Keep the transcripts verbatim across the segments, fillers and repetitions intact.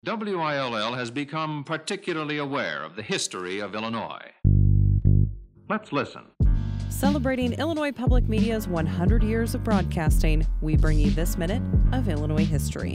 W I L L has become particularly aware of the history of Illinois. Let's listen. Celebrating Illinois Public Media's one hundred years of broadcasting, we bring you this minute of Illinois history.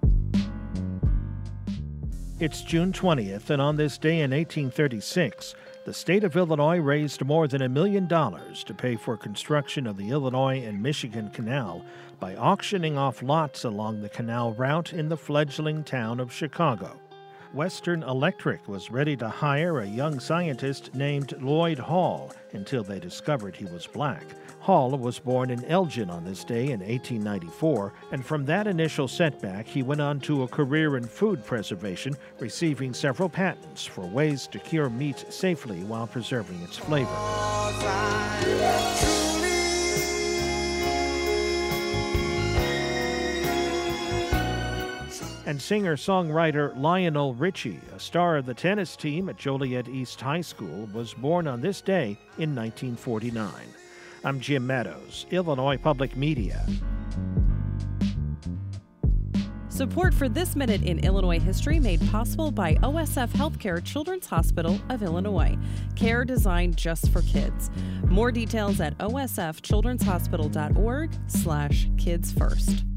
It's June twentieth, and on this day in eighteen thirty-six, the state of Illinois raised more than a million dollars to pay for construction of the Illinois and Michigan Canal by auctioning off lots along the canal route in the fledgling town of Chicago. Western Electric was ready to hire a young scientist named Lloyd Hall until they discovered he was black. Hall was born in Elgin on this day in eighteen ninety-four, and from that initial setback, he went on to a career in food preservation, receiving several patents for ways to cure meat safely while preserving its flavor. And singer-songwriter Lionel Richie, a star of the tennis team at Joliet East High School, was born on this day in nineteen forty-nine. I'm Jim Meadows, Illinois Public Media. Support for This Minute in Illinois History made possible by O S F Healthcare Children's Hospital of Illinois. Care designed just for kids. More details at o s f children's hospital dot org slash kids first.